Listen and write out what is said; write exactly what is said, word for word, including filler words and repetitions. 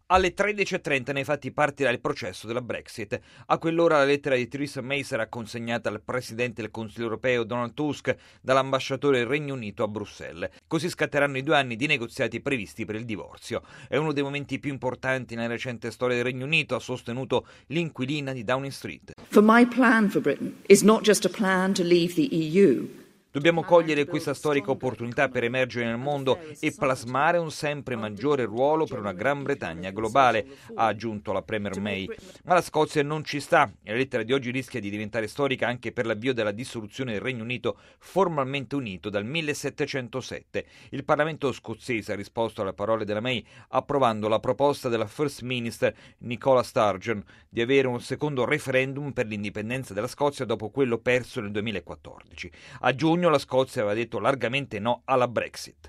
Alle tredici e trenta nei fatti partirà il processo della Brexit. A quell'ora la lettera di Theresa May sarà consegnata al Presidente del Consiglio europeo Donald Tusk dall'ambasciatore del Regno Unito a Bruxelles. Così scatteranno i due anni di negoziati previsti per il divorzio. È uno dei momenti più importanti nella recente storia del Regno Unito, ha sostenuto l'inquilina di Downing Street. For my plan for Britain is not just a plan to leave the E U. Dobbiamo cogliere questa storica opportunità per emergere nel mondo e plasmare un sempre maggiore ruolo per una Gran Bretagna globale, ha aggiunto la Premier May. Ma la Scozia non ci sta e la lettera di oggi rischia di diventare storica anche per l'avvio della dissoluzione del Regno Unito formalmente unito dal millesettecentosette. Il Parlamento scozzese ha risposto alle parole della May approvando la proposta della First Minister Nicola Sturgeon di avere un secondo referendum per l'indipendenza della Scozia dopo quello perso nel duemilaquattordici. A giugno la Scozia aveva detto largamente no alla Brexit.